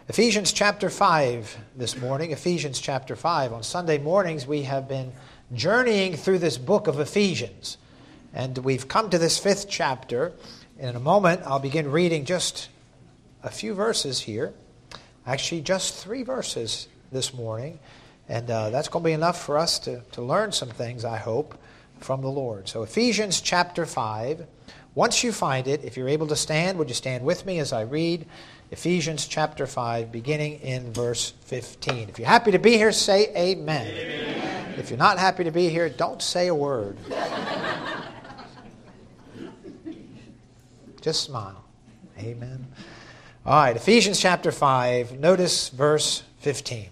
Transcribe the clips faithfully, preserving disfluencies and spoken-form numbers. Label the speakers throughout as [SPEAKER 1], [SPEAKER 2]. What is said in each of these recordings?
[SPEAKER 1] Ephesians chapter five this morning, Ephesians chapter five. On Sunday mornings we have been journeying through this book of Ephesians. And we've come to this fifth chapter. In a moment I'll begin reading just a few verses here. Actually just three verses this morning. And uh, that's going to be enough for us to, to learn some things, I hope, from the Lord. So Ephesians chapter five. Once you find it, if you're able to stand, would you stand with me as I read Ephesians chapter five, beginning in verse fifteen. If you're happy to be here, say amen. Amen. If you're not happy to be here, don't say a word. Just smile. Amen. All right, Ephesians chapter five, notice verse fifteen.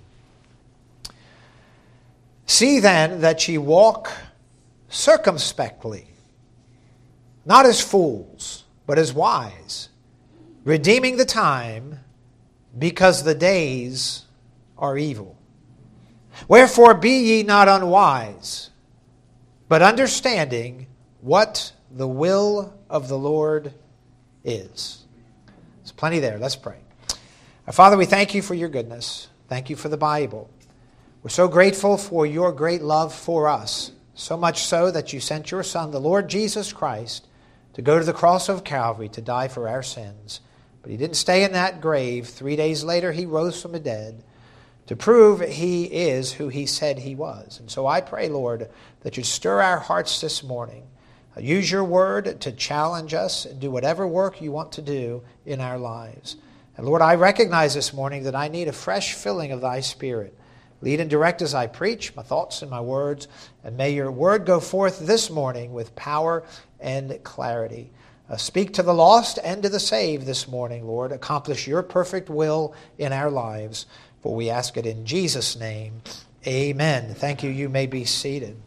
[SPEAKER 1] See then that ye walk circumspectly, not as fools, but as wise, redeeming the time, because the days are evil. Wherefore be ye not unwise, but understanding what the will of the Lord is. There's plenty there. Let's pray. Our Father, we thank you for your goodness. Thank you for the Bible. We're so grateful for your great love for us, so much so that you sent your Son, the Lord Jesus Christ, to go to the cross of Calvary to die for our sins. But he didn't stay in that grave. Three days later, he rose from the dead to prove he is who he said he was. And so I pray, Lord, that you stir our hearts this morning. Use your word to challenge us and do whatever work you want to do in our lives. And Lord, I recognize this morning that I need a fresh filling of thy Spirit. Lead and direct as I preach, my thoughts and my words, and may your word go forth this morning with power and clarity. Uh, speak to the lost and to the saved this morning, Lord. Accomplish your perfect will in our lives, for we ask it in Jesus' name. Amen. Thank you. You may be seated.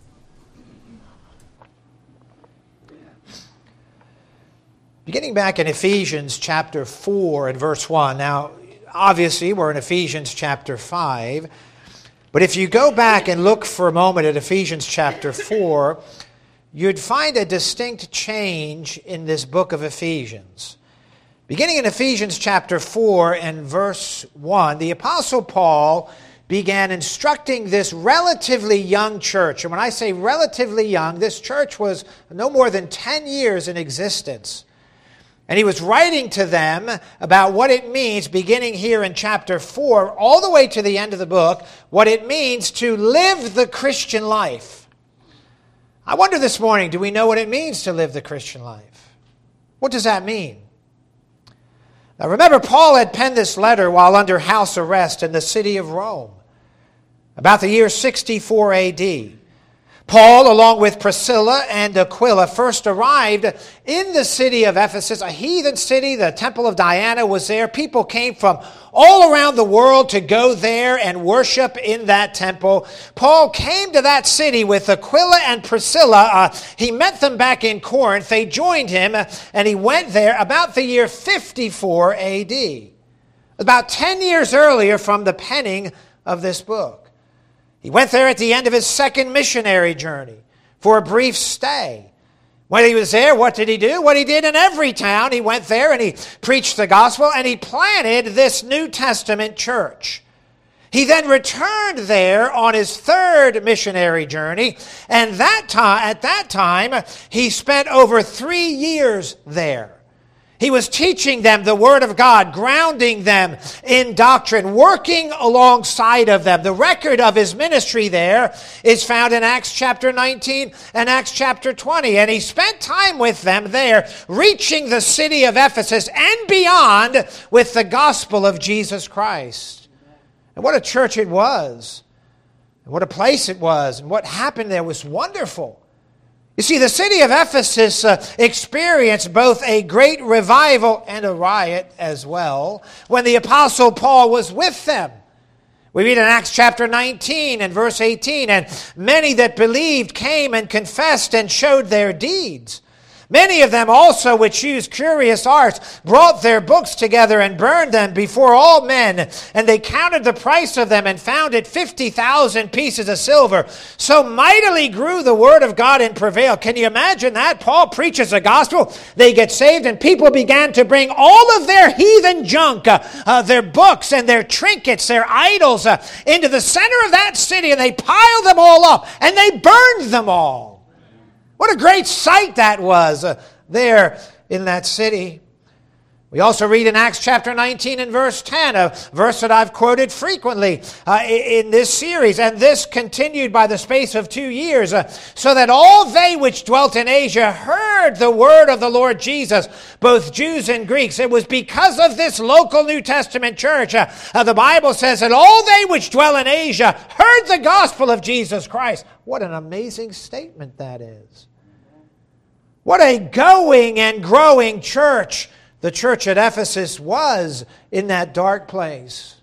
[SPEAKER 1] Beginning back in Ephesians chapter four and verse one. Now, obviously, we're in Ephesians chapter five. But if you go back and look for a moment at Ephesians chapter four, you'd find a distinct change in this book of Ephesians. Beginning in Ephesians chapter four and verse one, the Apostle Paul began instructing this relatively young church. And when I say relatively young, this church was no more than ten years in existence. And he was writing to them about what it means, beginning here in chapter four, all the way to the end of the book, what it means to live the Christian life. I wonder this morning, do we know what it means to live the Christian life? What does that mean? Now remember, Paul had penned this letter while under house arrest in the city of Rome, about the year sixty-four A D. Paul, along with Priscilla and Aquila, first arrived in the city of Ephesus, a heathen city. The temple of Diana was there. People came from all around the world to go there and worship in that temple. Paul came to that city with Aquila and Priscilla. Uh, he met them back in Corinth. They joined him, and he went there about the year fifty-four A D, about ten years earlier from the penning of this book. He went there at the end of his second missionary journey for a brief stay. When he was there, what did he do? What he did in every town. He went there and he preached the gospel and he planted this New Testament church. He then returned there on his third missionary journey, and that time, at that time, he spent over three years there. He was teaching them the Word of God, grounding them in doctrine, working alongside of them. The record of his ministry there is found in Acts chapter nineteen and Acts chapter twenty. And he spent time with them there, reaching the city of Ephesus and beyond with the gospel of Jesus Christ. And what a church it was, and what a place it was, and what happened there was wonderful. You see, the city of Ephesus uh, experienced both a great revival and a riot as well when the Apostle Paul was with them. We read in Acts chapter nineteen and verse eighteen, and many that believed came and confessed and showed their deeds. Many of them also, which used curious arts, brought their books together and burned them before all men. And they counted the price of them and found it fifty thousand pieces of silver. So mightily grew the word of God and prevailed. Can you imagine that? Paul preaches the gospel. They get saved and people began to bring all of their heathen junk, uh, uh, their books and their trinkets, their idols, uh, into the center of that city, and they piled them all up and they burned them all. What a great sight that was uh, there in that city. We also read in Acts chapter nineteen and verse ten, a verse that I've quoted frequently uh, in this series. And this continued by the space of two years, uh, so that all they which dwelt in Asia heard the word of the Lord Jesus, both Jews and Greeks. It was because of this local New Testament church. Uh, uh, the Bible says that all they which dwell in Asia heard the gospel of Jesus Christ. What an amazing statement that is. What a going and growing church the church at Ephesus was in that dark place.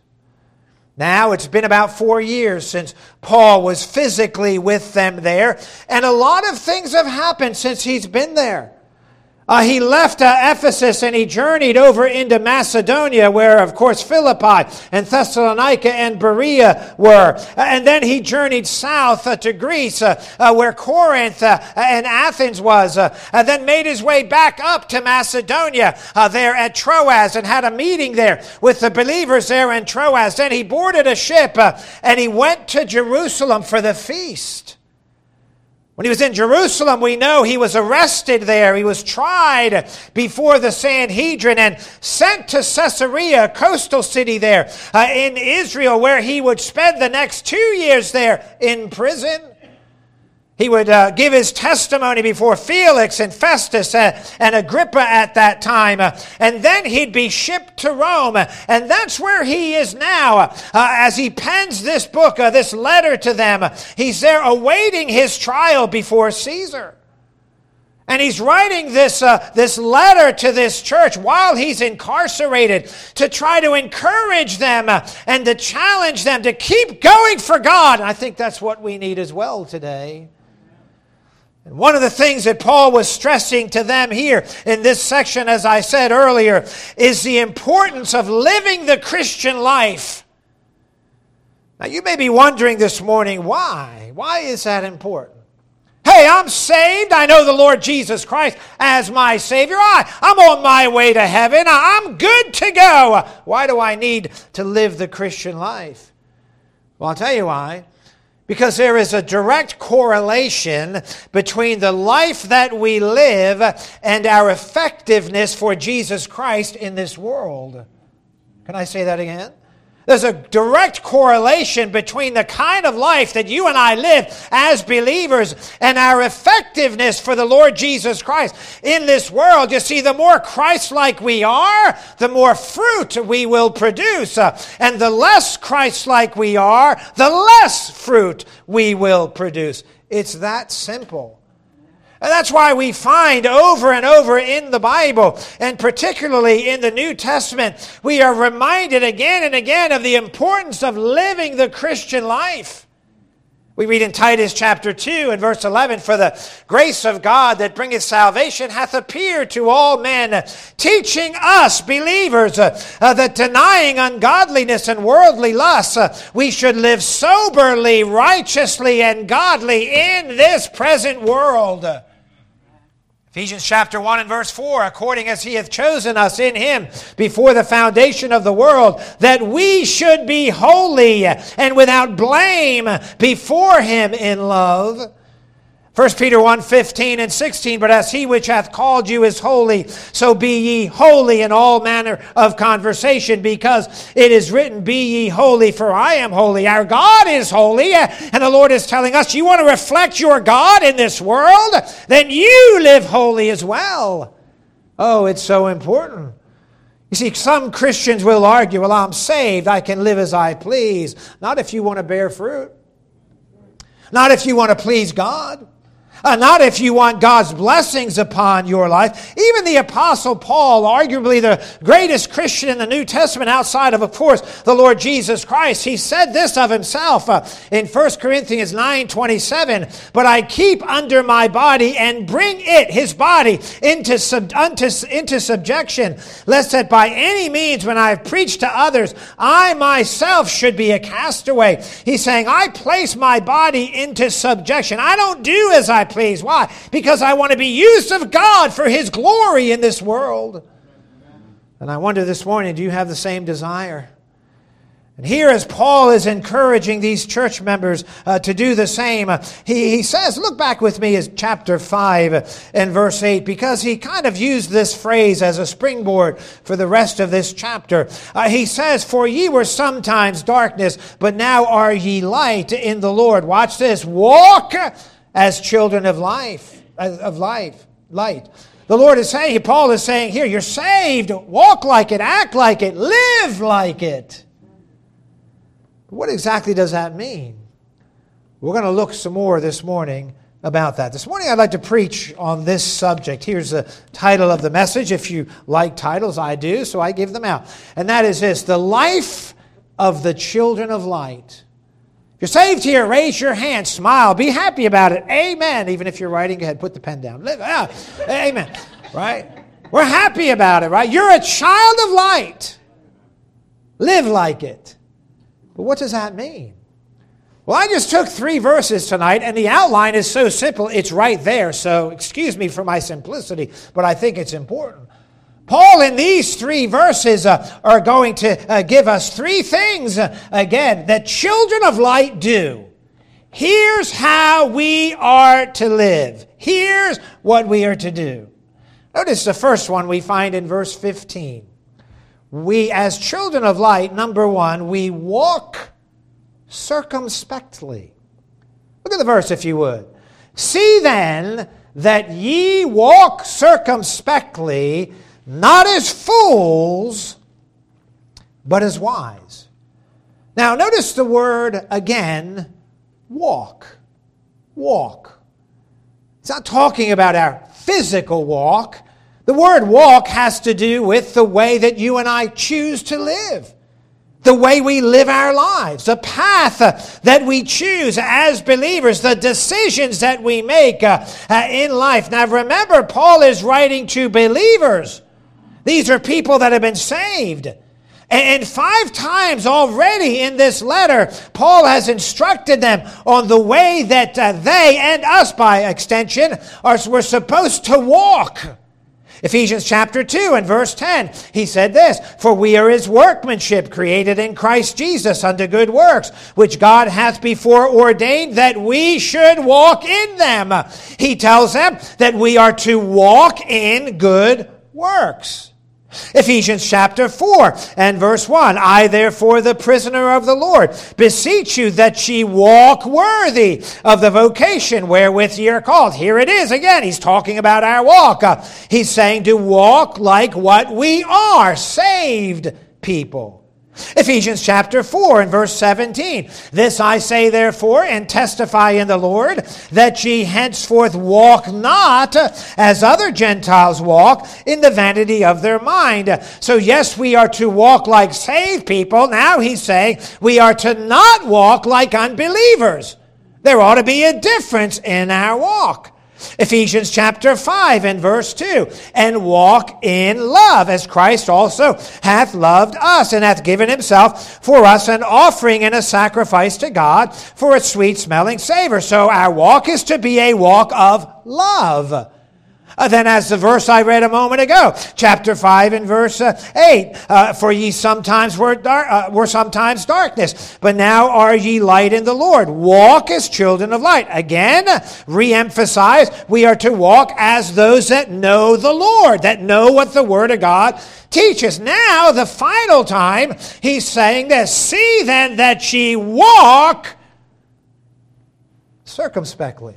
[SPEAKER 1] Now, it's been about four years since Paul was physically with them there, and a lot of things have happened since he's been there. Uh, he left uh, Ephesus and he journeyed over into Macedonia, where, of course, Philippi and Thessalonica and Berea were. Uh, and then he journeyed south uh, to Greece, uh, uh, where Corinth uh, and Athens was. Uh, and then made his way back up to Macedonia, uh, there at Troas, and had a meeting there with the believers there in Troas. Then he boarded a ship uh, and he went to Jerusalem for the feast. When he was in Jerusalem, we know he was arrested there. He was tried before the Sanhedrin and sent to Caesarea, a coastal city there uh, in Israel, where he would spend the next two years there in prison. He would uh, give his testimony before Felix and Festus uh, and Agrippa at that time. Uh, and then he'd be shipped to Rome. Uh, and that's where he is now. Uh, as he pens this book, uh, this letter to them, uh, he's there awaiting his trial before Caesar. And he's writing this, uh, this letter to this church while he's incarcerated to try to encourage them uh, and to challenge them to keep going for God. And I think that's what we need as well today. And one of the things that Paul was stressing to them here in this section, as I said earlier, is the importance of living the Christian life. Now, you may be wondering this morning, why? Why is that important? Hey, I'm saved. I know the Lord Jesus Christ as my Savior. I, I'm on my way to heaven. I'm good to go. Why do I need to live the Christian life? Well, I'll tell you why. Because there is a direct correlation between the life that we live and our effectiveness for Jesus Christ in this world. Can I say that again? There's a direct correlation between the kind of life that you and I live as believers and our effectiveness for the Lord Jesus Christ in this world. You see, the more Christ-like we are, the more fruit we will produce. Uh, and the less Christ-like we are, the less fruit we will produce. It's that simple. And that's why we find over and over in the Bible, and particularly in the New Testament, we are reminded again and again of the importance of living the Christian life. We read in Titus chapter two and verse eleven, "For the grace of God that bringeth salvation hath appeared to all men, teaching us, believers, uh, uh, that denying ungodliness and worldly lusts, uh, we should live soberly, righteously, and godly in this present world." Ephesians chapter one and verse four, "According as he hath chosen us in him before the foundation of the world, that we should be holy and without blame before him in love." First Peter one, fifteen and sixteen, "But as he which hath called you is holy, so be ye holy in all manner of conversation, because it is written, Be ye holy, for I am holy." Our God is holy, and the Lord is telling us, you want to reflect your God in this world? Then you live holy as well. Oh, it's so important. You see, some Christians will argue, well, I'm saved, I can live as I please. Not if you want to bear fruit. Not if you want to please God. Uh, not if you want God's blessings upon your life. Even the Apostle Paul, arguably the greatest Christian in the New Testament outside of, of course, the Lord Jesus Christ, he said this of himself uh, in First Corinthians nine twenty-seven, "But I keep under my body and bring it," his body, into, sub, unto, into subjection, lest that by any means when I have preached to others, I myself should be a castaway. He's saying, I place my body into subjection. I don't do as I please. Why? Because I want to be used of God for His glory in this world. And I wonder this morning, do you have the same desire? And here, as Paul is encouraging these church members uh, to do the same, uh, he, he says, look back with me at chapter five and verse eight, because he kind of used this phrase as a springboard for the rest of this chapter. Uh, he says, "For ye were sometimes darkness, but now are ye light in the Lord." Watch this. "Walk as children of life, of life, light." The Lord is saying, Paul is saying here, you're saved. Walk like it, act like it, live like it. What exactly does that mean? We're going to look some more this morning about that. This morning I'd like to preach on this subject. Here's the title of the message. If you like titles, I do, so I give them out. And that is this: the life of the children of light. If you're saved here, raise your hand, smile, be happy about it. Amen. Even if you're writing, go ahead, put the pen down. Live, ah, amen. Right? We're happy about it, right? You're a child of light. Live like it. But what does that mean? Well, I just took three verses tonight, and the outline is so simple, it's right there. So excuse me for my simplicity, but I think it's important. Paul, in these three verses, uh, are going to uh, give us three things, uh, again, that children of light do. Here's how we are to live. Here's what we are to do. Notice the first one we find in verse fifteen. We, as children of light, number one, we walk circumspectly. Look at the verse, if you would. "See then that ye walk circumspectly, not as fools, but as wise." Now, notice the word again, walk. Walk. It's not talking about our physical walk. The word walk has to do with the way that you and I choose to live. The way we live our lives. The path that we choose as believers. The decisions that we make uh, uh, in life. Now remember, Paul is writing to believers. These are people that have been saved. And five times already in this letter, Paul has instructed them on the way that uh, they, and us by extension, are we're supposed to walk. Ephesians chapter two and verse ten, he said this: "For we are His workmanship, created in Christ Jesus unto good works, which God hath before ordained that we should walk in them." He tells them that we are to walk in good works. Ephesians chapter four and verse one, "I therefore, the prisoner of the Lord, beseech you that ye walk worthy of the vocation wherewith ye are called." Here it is again. He's talking about our walk. Uh, he's saying to walk like what we are, saved people. Ephesians chapter four and verse seventeen, "This I say therefore, and testify in the Lord, that ye henceforth walk not as other Gentiles walk, in the vanity of their mind." So yes, we are to walk like saved people. Now he's saying we are to not walk like unbelievers. There ought to be a difference in our walk. Ephesians chapter five and verse two, "And walk in love, as Christ also hath loved us, and hath given himself for us an offering and a sacrifice to God for a sweet-smelling savor." So our walk is to be a walk of love. Uh, then as the verse I read a moment ago, chapter five and verse uh, eight, uh, "For ye sometimes were, dar- uh, were sometimes darkness, but now are ye light in the Lord. Walk as children of light." Again, re-emphasize, we are to walk as those that know the Lord, that know what the Word of God teaches. Now, the final time, he's saying this: "See then that ye walk circumspectly."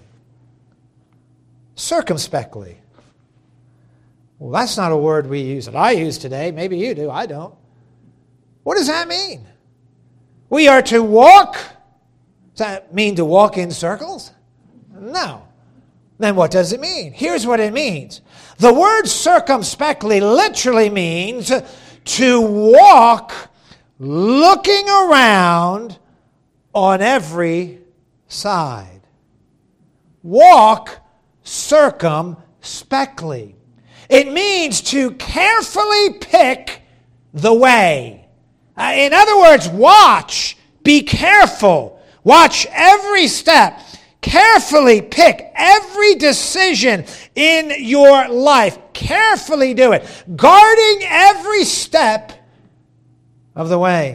[SPEAKER 1] Circumspectly. Well, that's not a word we use that I use today. Maybe you do. I don't. What does that mean? We are to walk. Does that mean to walk in circles? No. Then what does it mean? Here's what it means. The word circumspectly literally means to walk looking around on every side. Walk circumspectly. It means to carefully pick the way. Uh, in other words, watch, be careful, watch every step. Carefully pick every decision in your life. Carefully do it. Guarding every step of the way.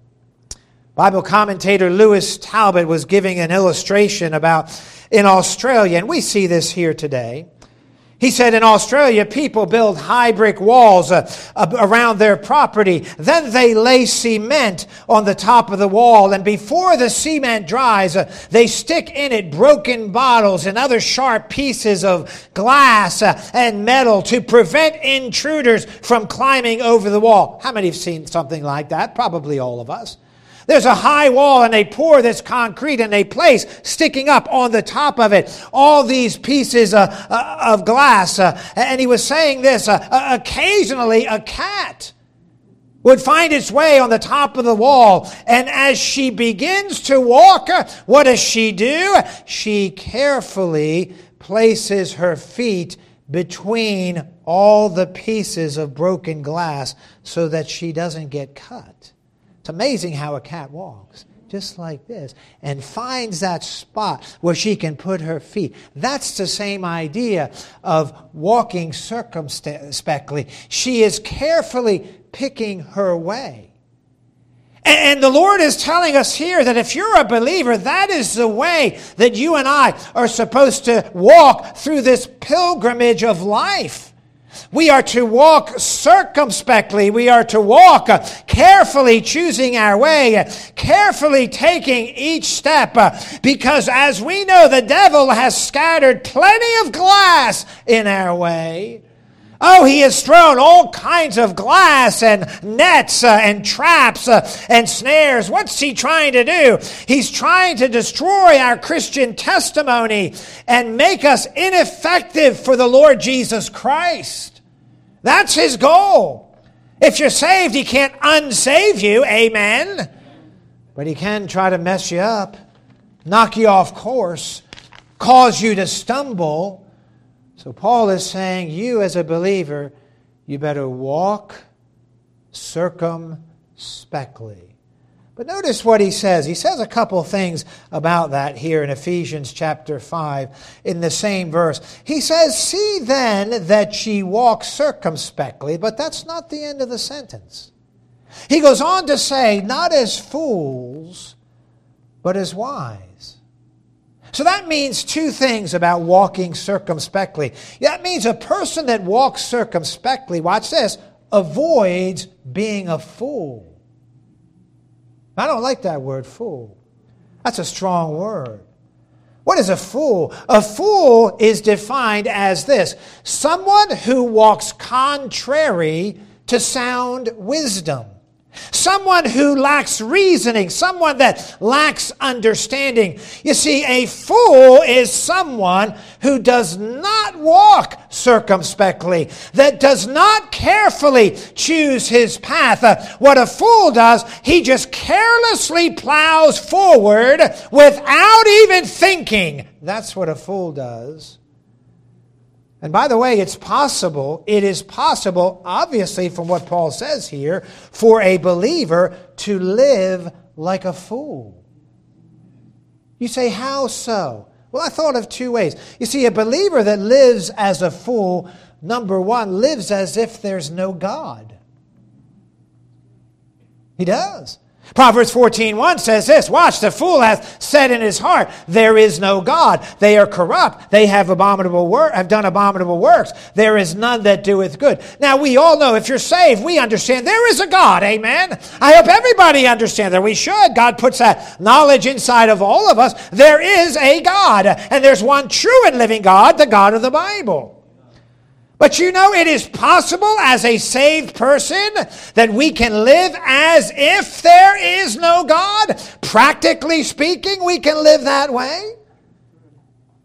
[SPEAKER 1] Bible commentator Lewis Talbot was giving an illustration about in Australia, and we see this here today. He said in Australia, people build high brick walls uh, uh, around their property. Then they lay cement on the top of the wall. And before the cement dries, uh, they stick in it broken bottles and other sharp pieces of glass uh, and metal to prevent intruders from climbing over the wall. How many have seen something like that? Probably all of us. There's a high wall and they pour this concrete and they place, sticking up on the top of it, all these pieces uh, uh, of glass. Uh, and he was saying this, uh, uh, occasionally a cat would find its way on the top of the wall. And as she begins to walk, uh, what does she do? She carefully places her feet between all the pieces of broken glass so that she doesn't get cut. It's amazing how a cat walks, just like this, and finds that spot where she can put her feet. That's the same idea of walking circumspectly. She is carefully picking her way. And the Lord is telling us here that if you're a believer, that is the way that you and I are supposed to walk through this pilgrimage of life. We are to walk circumspectly. We are to walk carefully, choosing our way, carefully taking each step, because as we know, the devil has scattered plenty of glass in our way. Oh, he has thrown all kinds of glass and nets uh, and traps uh, and snares. What's he trying to do? He's trying to destroy our Christian testimony and make us ineffective for the Lord Jesus Christ. That's his goal. If you're saved, he can't unsave you, amen. But he can try to mess you up, knock you off course, cause you to stumble. So Paul is saying, you as a believer, you better walk circumspectly. But notice what he says. He says a couple things about that here in Ephesians chapter five in the same verse. He says, see then that ye walk circumspectly, but that's not the end of the sentence. He goes on to say, not as fools, but as wise. So that means two things about walking circumspectly. That means a person that walks circumspectly, watch this, avoids being a fool. I don't like that word, fool. That's a strong word. What is a fool? A fool is defined as this: someone who walks contrary to sound wisdom. Someone who lacks reasoning, someone that lacks understanding. You see, a fool is someone who does not walk circumspectly, that does not carefully choose his path. Uh, what a fool does, he just carelessly plows forward without even thinking. That's what a fool does. And by the way, it's possible, it is possible, obviously from what Paul says here, for a believer to live like a fool. You say, how so? Well, I thought of two ways. You see, a believer that lives as a fool, number one, lives as if there's no God. He does. Proverbs fourteen one says this, watch, the fool hath said in his heart, there is no God. They are corrupt. They have abominable work, have done abominable works. There is none that doeth good. Now, we all know, if you're saved, we understand there is a God, amen? I hope everybody understands that. We should. God puts that knowledge inside of all of us. There is a God, and there's one true and living God, the God of the Bible. But you know, it is possible as a saved person that we can live as if there is no God. Practically speaking, we can live that way.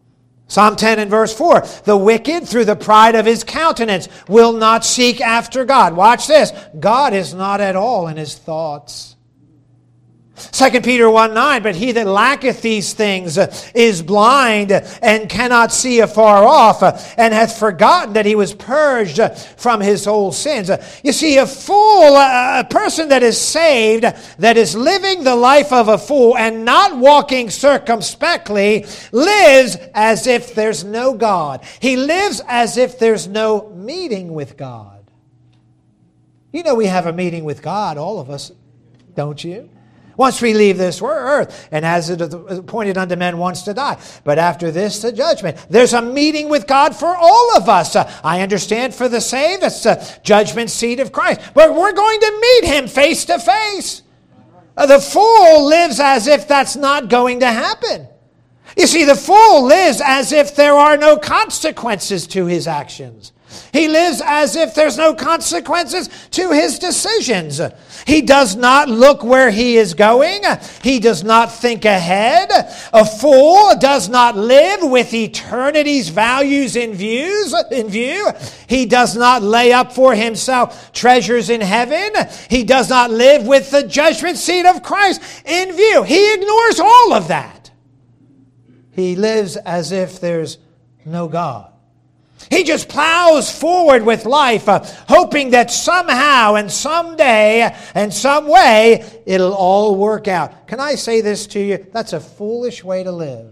[SPEAKER 1] Psalm ten and verse four, the wicked through the pride of his countenance will not seek after God. Watch this. God is not at all in his thoughts. Second Peter one nine, but he that lacketh these things is blind and cannot see afar off, and hath forgotten that he was purged from his old sins. You see, a fool, a person that is saved, that is living the life of a fool and not walking circumspectly, lives as if there's no God. He lives as if there's no meeting with God. You know we have a meeting with God, all of us, don't you? Once we leave this earth, and as it is appointed unto men once to die. But after this, the judgment. There's a meeting with God for all of us. Uh, I understand for the saved, it's the judgment seat of Christ. But we're going to meet him face to face. Uh, the fool lives as if that's not going to happen. You see, the fool lives as if there are no consequences to his actions. He lives as if there's no consequences to his decisions. He does not look where he is going. He does not think ahead. A fool does not live with eternity's values in views in view. He does not lay up for himself treasures in heaven. He does not live with the judgment seat of Christ in view. He ignores all of that. He lives as if there's no God. He just plows forward with life, uh, hoping that somehow and someday and some way it'll all work out. Can I say this to you? That's a foolish way to live.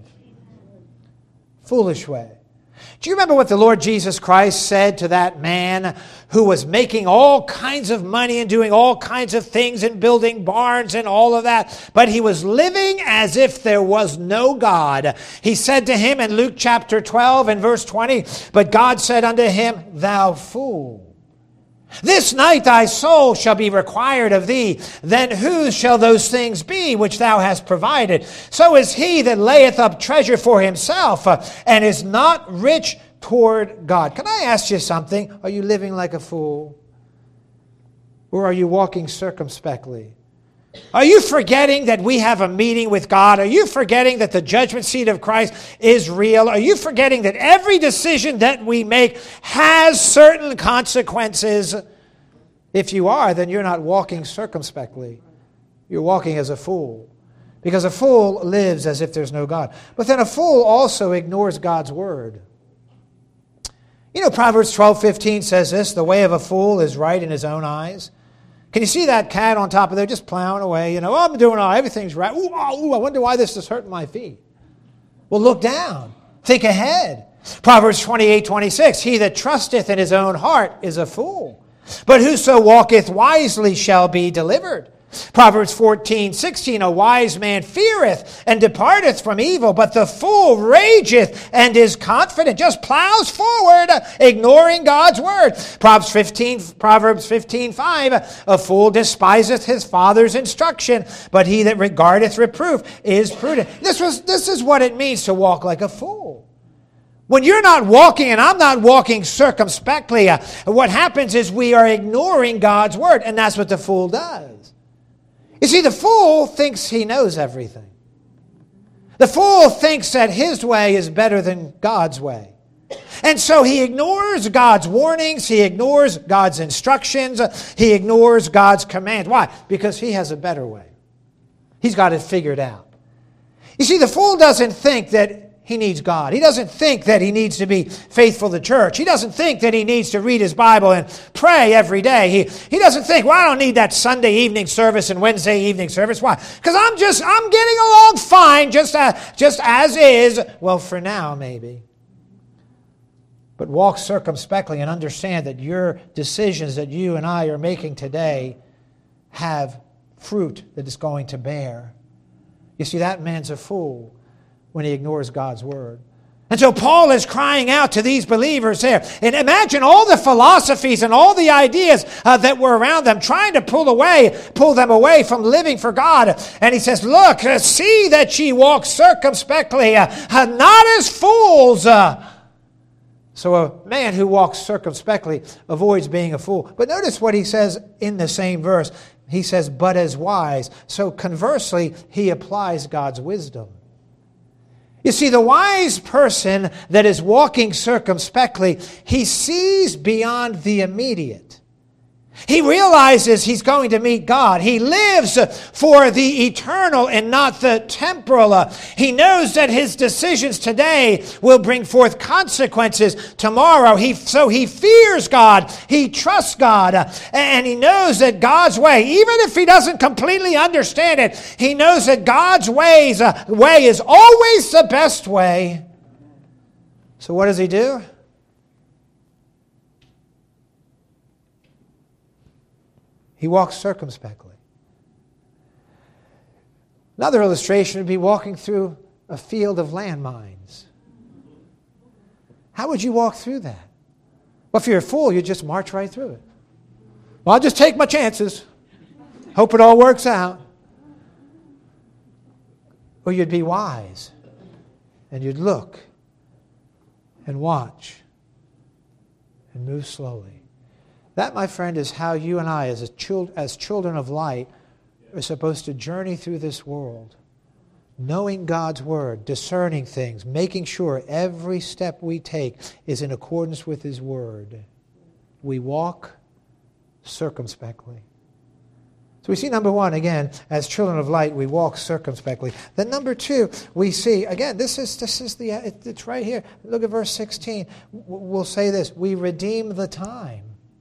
[SPEAKER 1] Foolish way. Do you remember what the Lord Jesus Christ said to that man who was making all kinds of money and doing all kinds of things and building barns and all of that, but he was living as if there was no God? He said to him in Luke chapter twelve and verse twenty, but God said unto him, thou fool, this night thy soul shall be required of thee. Then whose shall those things be which thou hast provided? So is he that layeth up treasure for himself uh, and is not rich toward God. Can I ask you something? Are you living like a fool? Or are you walking circumspectly? Are you forgetting that we have a meeting with God? Are you forgetting that the judgment seat of Christ is real? Are you forgetting that every decision that we make has certain consequences? If you are, then you're not walking circumspectly. You're walking as a fool. Because a fool lives as if there's no God. But then a fool also ignores God's word. You know, Proverbs twelve fifteen says this, the way of a fool is right in his own eyes. Can you see that cat on top of there just plowing away? You know, oh, I'm doing all right. Everything's right. Ooh, oh, ooh, I wonder why this is hurting my feet. Well, look down. Think ahead. Proverbs twenty-eight twenty-six, he that trusteth in his own heart is a fool, but whoso walketh wisely shall be delivered. Proverbs fourteen sixteen, a wise man feareth and departeth from evil, but the fool rageth and is confident, just plows forward, ignoring God's word. Proverbs fifteen, Proverbs fifteen five, a fool despiseth his father's instruction, but he that regardeth reproof is prudent. This was this is what it means to walk like a fool. When you're not walking and I'm not walking circumspectly, uh, what happens is we are ignoring God's word, and that's what the fool does. You see, the fool thinks he knows everything. The fool thinks that his way is better than God's way. And so he ignores God's warnings, he ignores God's instructions, he ignores God's commands. Why? Because he has a better way. He's got it figured out. You see, the fool doesn't think that he needs God. He doesn't think that he needs to be faithful to church. He doesn't think that he needs to read his Bible and pray every day. He, he doesn't think, well, I don't need that Sunday evening service and Wednesday evening service. Why? Because I'm just, I'm getting along fine, just, uh, just as is. Well, for now, maybe. But walk circumspectly and understand that your decisions that you and I are making today have fruit that is going to bear. You see, that man's a fool when he ignores God's word. And so Paul is crying out to these believers here. And imagine all the philosophies and all the ideas uh, that were around them, trying to pull away, pull them away from living for God. And he says, look, uh, see that ye walk circumspectly, uh, uh, not as fools. Uh. So a man who walks circumspectly avoids being a fool. But notice what he says in the same verse. He says, but as wise. So conversely, he applies God's wisdom. You see, the wise person that is walking circumspectly, he sees beyond the immediate. He realizes he's going to meet God. He lives for the eternal and not the temporal. He knows that his decisions today will bring forth consequences tomorrow. He, so he fears God. He trusts God. And he knows that God's way, even if he doesn't completely understand it, he knows that God's ways, uh, way is always the best way. So what does he do? He walks circumspectly. Another illustration would be walking through a field of landmines. How would you walk through that? Well, if you're a fool, you just march right through it. Well, I'll just take my chances. Hope it all works out. Or you'd be wise, and you'd look and watch and move slowly. That, my friend, is how you and I, as, a child, as children of light, are supposed to journey through this world, knowing God's Word, discerning things, making sure every step we take is in accordance with His Word. We walk circumspectly. So we see, number one, again, as children of light, we walk circumspectly. Then number two, we see, again, this is this is the it's right here. Look at verse sixteen. We'll say this: we redeem the time.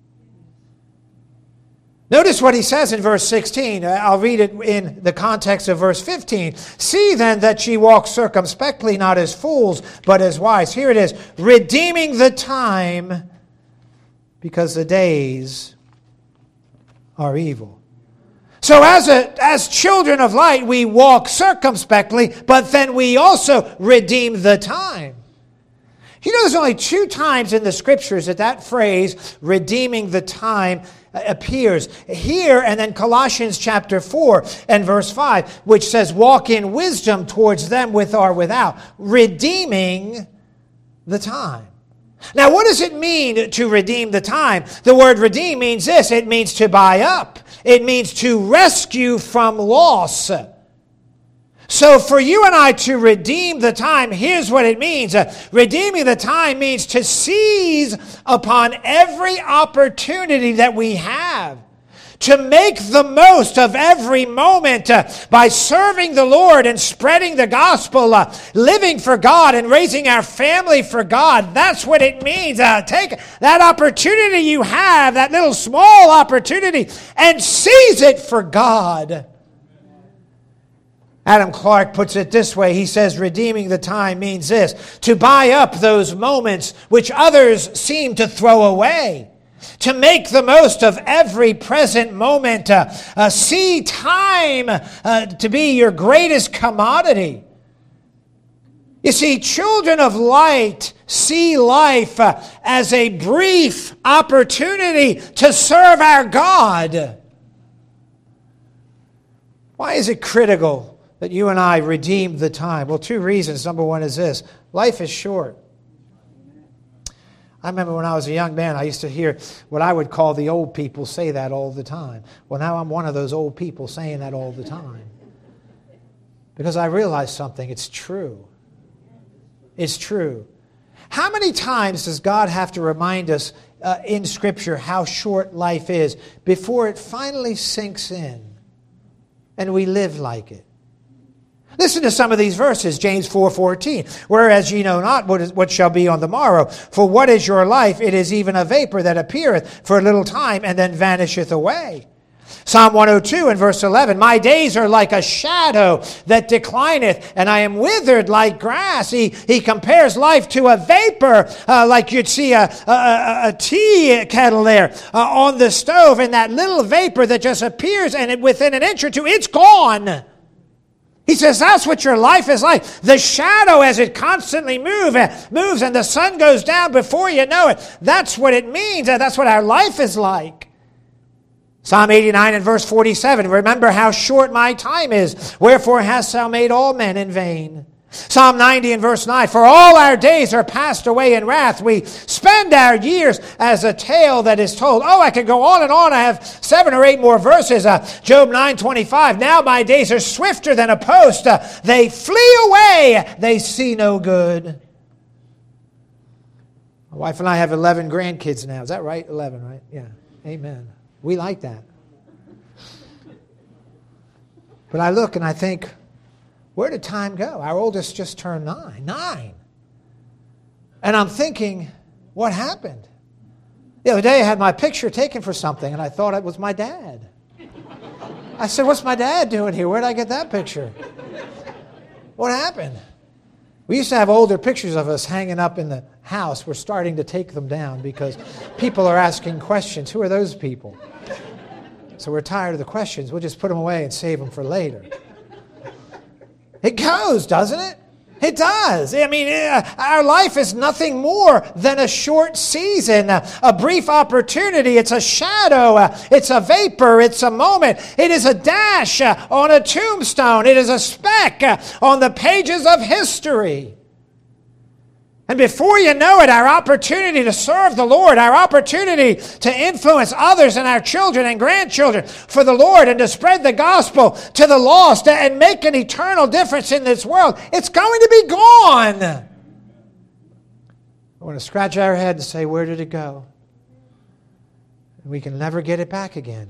[SPEAKER 1] Notice what he says in verse sixteen. I'll read it in the context of verse fifteen. See then that ye walk circumspectly, not as fools, but as wise. Here it is. Redeeming the time, because the days are evil. So as a, as children of light, we walk circumspectly, but then we also redeem the time. You know, there's only two times in the Scriptures that that phrase, redeeming the time, appears. Here and then Colossians chapter four and verse five, which says, walk in wisdom towards them with or without, redeeming the time. Now, what does it mean to redeem the time? The word redeem means this. It means to buy up. It means to rescue from loss. So for you and I to redeem the time, here's what it means. Uh, redeeming the time means to seize upon every opportunity that we have, to make the most of every moment uh, by serving the Lord and spreading the gospel, uh, living for God and raising our family for God. That's what it means. Uh, take that opportunity you have, that little small opportunity, and seize it for God. Adam Clarke puts it this way. He says, redeeming the time means this: to buy up those moments which others seem to throw away. To make the most of every present moment. Uh, uh, see time uh, to be your greatest commodity. You see, children of light see life uh, as a brief opportunity to serve our God. Why is it critical that you and I redeem the time? Well, two reasons. Number one is this: life is short. I remember when I was a young man, I used to hear what I would call the old people say that all the time. Well, now I'm one of those old people saying that all the time. Because I realized something. It's true. It's true. How many times does God have to remind us uh, in Scripture how short life is before it finally sinks in and we live like it? Listen to some of these verses. James four fourteen. Whereas ye know not what, is, what shall be on the morrow. For what is your life? It is even a vapor that appeareth for a little time and then vanisheth away. Psalm one oh two and verse eleven. My days are like a shadow that declineth, and I am withered like grass. He, he compares life to a vapor, uh, like you'd see a, a, a tea kettle there uh, on the stove, and that little vapor that just appears, and it, within an inch or two, it's gone. He says that's what your life is like. The shadow, as it constantly move, moves and the sun goes down before you know it. That's what it means. That's what our life is like. Psalm eighty-nine and verse forty-seven. Remember how short my time is. Wherefore hast thou made all men in vain? Psalm ninety and verse nine, for all our days are passed away in wrath. We spend our years as a tale that is told. Oh, I could go on and on. I have seven or eight more verses. Uh, Job nine twenty-five, now my days are swifter than a post. Uh, they flee away. They see no good. My wife and I have eleven grandkids now. Is that right? eleven, right? Yeah. Amen. We like that. But I look and I think, where did time go? Our oldest just turned nine. Nine. And I'm thinking, what happened? The other day I had my picture taken for something and I thought it was my dad. I said, what's my dad doing here? Where did I get that picture? What happened? We used to have older pictures of us hanging up in the house. We're starting to take them down because people are asking questions. Who are those people? So we're tired of the questions. We'll just put them away and save them for later. It goes, doesn't it? It does. I mean, our life is nothing more than a short season, a brief opportunity. It's a shadow. It's a vapor. It's a moment. It is a dash on a tombstone. It is a speck on the pages of history. And before you know it, our opportunity to serve the Lord, our opportunity to influence others and our children and grandchildren for the Lord and to spread the gospel to the lost and make an eternal difference in this world, it's going to be gone. I want to scratch our head and say, where did it go? And we can never get it back again.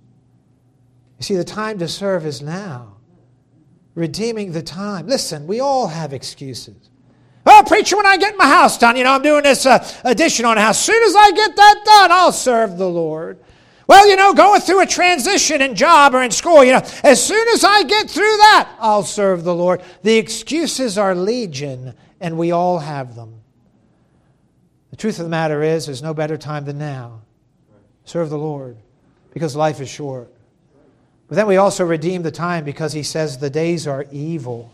[SPEAKER 1] You see, the time to serve is now. Redeeming the time. Listen, we all have excuses. Oh, preacher, when I get my house done, you know, I'm doing this uh, addition on a house. As soon as I get that done, I'll serve the Lord. Well, you know, going through a transition in job or in school, you know, as soon as I get through that, I'll serve the Lord. The excuses are legion, and we all have them. The truth of the matter is, there's no better time than now. Serve the Lord, because life is short. But then we also redeem the time because he says the days are evil.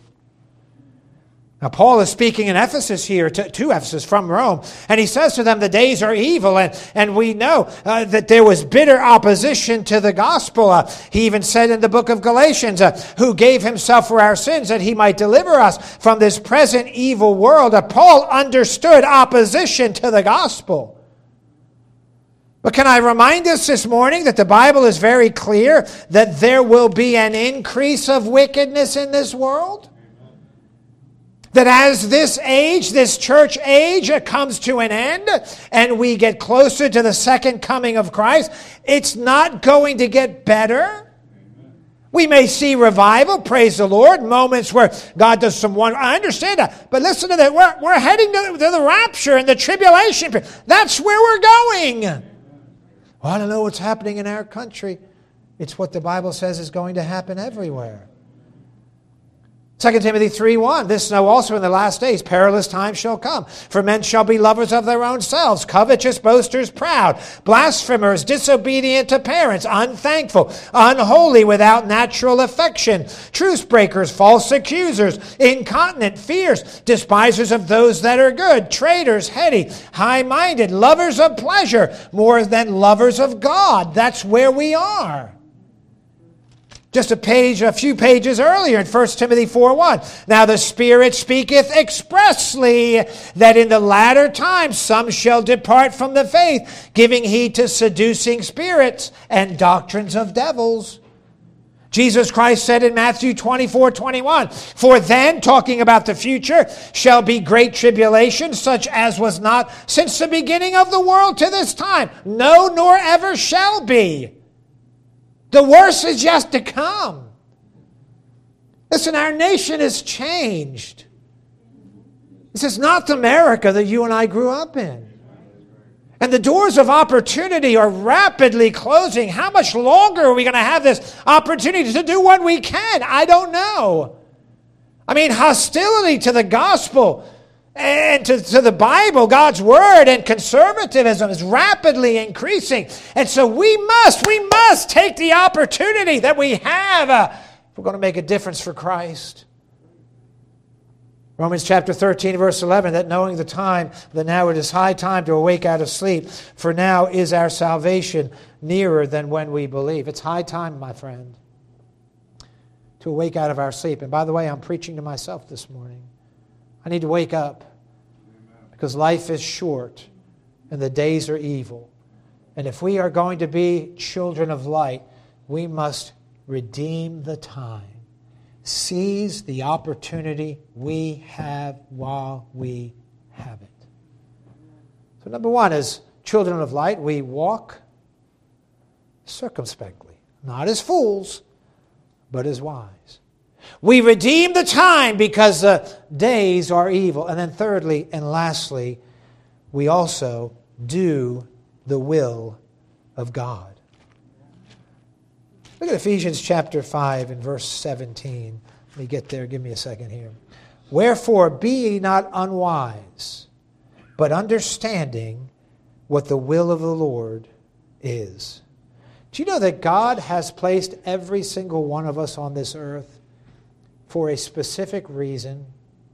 [SPEAKER 1] Now, Paul is speaking in Ephesus here, to, to Ephesus from Rome, and he says to them, the days are evil, and, and we know uh, that there was bitter opposition to the gospel. Uh, he even said in the book of Galatians, uh, who gave himself for our sins that he might deliver us from this present evil world. Uh, Paul understood opposition to the gospel. But can I remind us this morning that the Bible is very clear that there will be an increase of wickedness in this world? That as this age, this church age, comes to an end and we get closer to the second coming of Christ, it's not going to get better. We may see revival, praise the Lord, moments where God does some wonder. I understand that. But listen to that. We're, we're heading to, to the rapture and the tribulation period. That's where we're going. Well, I don't know what's happening in our country. It's what the Bible says is going to happen everywhere. Second Timothy three one, this know also in the last days, perilous times shall come. For men shall be lovers of their own selves, covetous, boasters, proud, blasphemers, disobedient to parents, unthankful, unholy, without natural affection, truce breakers, false accusers, incontinent, fierce, despisers of those that are good, traitors, heady, high-minded, lovers of pleasure, more than lovers of God. That's where we are. Just a page, a few pages earlier in First Timothy four one. Now the Spirit speaketh expressly that in the latter times some shall depart from the faith, giving heed to seducing spirits and doctrines of devils. Jesus Christ said in Matthew twenty-four twenty-one, for then, talking about the future, shall be great tribulation, such as was not since the beginning of the world to this time, no, nor ever shall be. The worst is yet to come. Listen, our nation has changed. This is not the America that you and I grew up in. And the doors of opportunity are rapidly closing. How much longer are we going to have this opportunity to do what we can? I don't know. I mean, hostility to the gospel and to, to the Bible, God's Word, and conservatism is rapidly increasing. And so we must, we must take the opportunity that we have uh, if we're going to make a difference for Christ. Romans chapter thirteen, verse eleven, that knowing the time, that now it is high time to awake out of sleep, for now is our salvation nearer than when we believe. It's high time, my friend, to awake out of our sleep. And by the way, I'm preaching to myself this morning. I need to wake up because life is short and the days are evil. And if we are going to be children of light, we must redeem the time. Seize the opportunity we have while we have it. So number one, as children of light, we walk circumspectly. Not as fools, but as wise. We redeem the time because the days are evil. And then thirdly and lastly, we also do the will of God. Look at Ephesians chapter five and verse seventeen. Let me get there. Give me a second here. Wherefore, be ye not unwise, but understanding what the will of the Lord is. Do you know that God has placed every single one of us on this earth for a specific reason?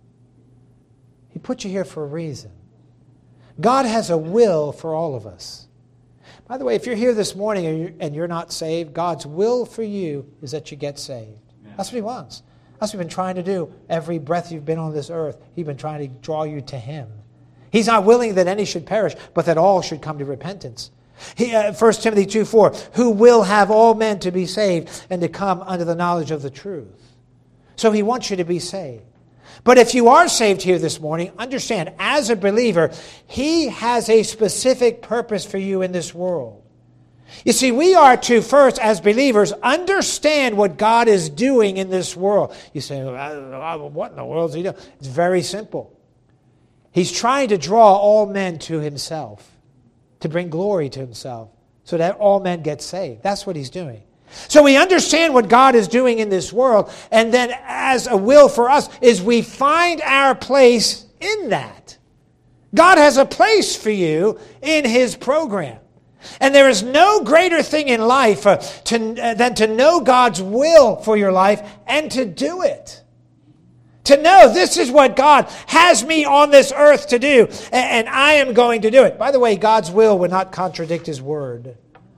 [SPEAKER 1] He put you here for a reason. God has a will for all of us. By the way, if you're here this morning and you're, and you're not saved, God's will for you is that you get saved. Yeah. That's what He wants. That's what He's been trying to do. Every breath you've been on this earth, He's been trying to draw you to Him. He's not willing that any should perish, but that all should come to repentance. He, uh, First Timothy two four, who will have all men to be saved and to come unto the knowledge of the truth. So He wants you to be saved. But if you are saved here this morning, understand, as a believer, He has a specific purpose for you in this world. You see, we are to first, as believers, understand what God is doing in this world. You say, what in the world is He doing? It's very simple. He's trying to draw all men to Himself, to bring glory to Himself, so that all men get saved. That's what He's doing. So we understand what God is doing in this world, and then as a will for us is we find our place in that. God has a place for you in His program. And there is no greater thing in life uh, to, uh, than to know God's will for your life and to do it. To know this is what God has me on this earth to do, and, and I am going to do it. By the way, God's will will not contradict His word.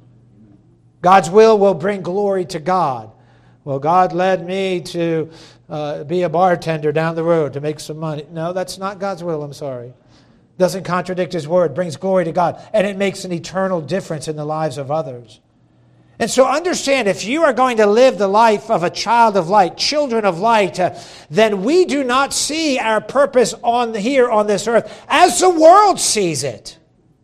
[SPEAKER 1] God's will will bring glory to God. Well, God led me to uh, be a bartender down the road to make some money. No, that's not God's will, I'm sorry. Doesn't contradict His word, brings glory to God, and it makes an eternal difference in the lives of others. And so understand, if you are going to live the life of a child of light, children of light, uh, then we do not see our purpose on here on this earth as the world sees it.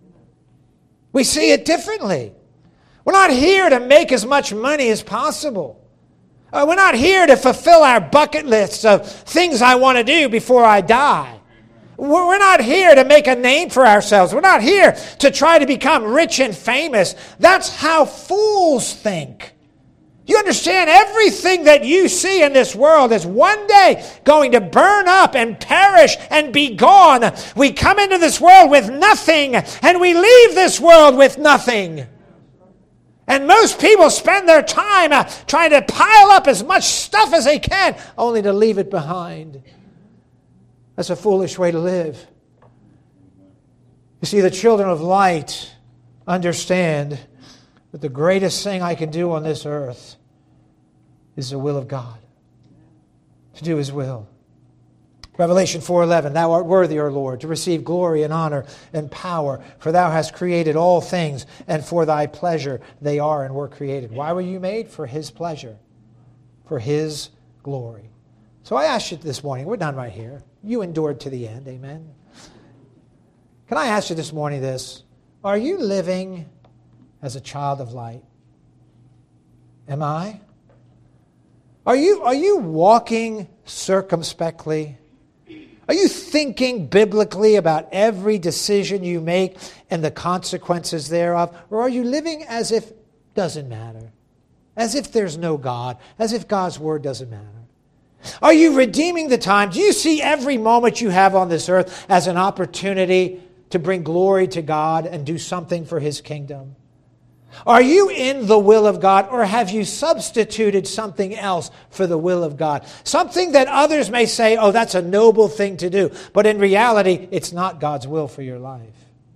[SPEAKER 1] We see it differently. We're not here to make as much money as possible. Uh, we're not here to fulfill our bucket lists of things I want to do before I die. We're, we're not here to make a name for ourselves. We're not here to try to become rich and famous. That's how fools think. You understand, everything that you see in this world is one day going to burn up and perish and be gone. We come into this world with nothing, and we leave this world with nothing. And most people spend their time uh, trying to pile up as much stuff as they can, only to leave it behind. That's a foolish way to live. You see, the children of light understand that the greatest thing I can do on this earth is the will of God. To do His will. Revelation four eleven, Thou art worthy, O Lord, to receive glory and honor and power, for Thou hast created all things, and for Thy pleasure they are and were created. Why were you made? For His pleasure, for His glory. So I ask you this morning, we're done right here. You endured to the end, amen? Can I ask you this morning this? Are you living as a child of light? Am I? Are you, are you walking circumspectly? Are you thinking biblically about every decision you make and the consequences thereof? Or are you living as if it doesn't matter? As if there's no God? As if God's word doesn't matter? Are you redeeming the time? Do you see every moment you have on this earth as an opportunity to bring glory to God and do something for His kingdom? Are you in the will of God, or have you substituted something else for the will of God? Something that others may say, oh, that's a noble thing to do. But in reality, it's not God's will for your life.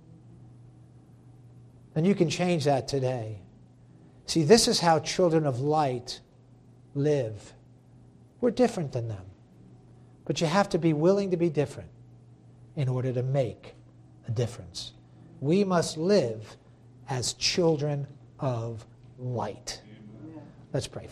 [SPEAKER 1] And you can change that today. See, this is how children of light live. We're different than them. But you have to be willing to be different in order to make a difference. We must live as children of light. Let's pray.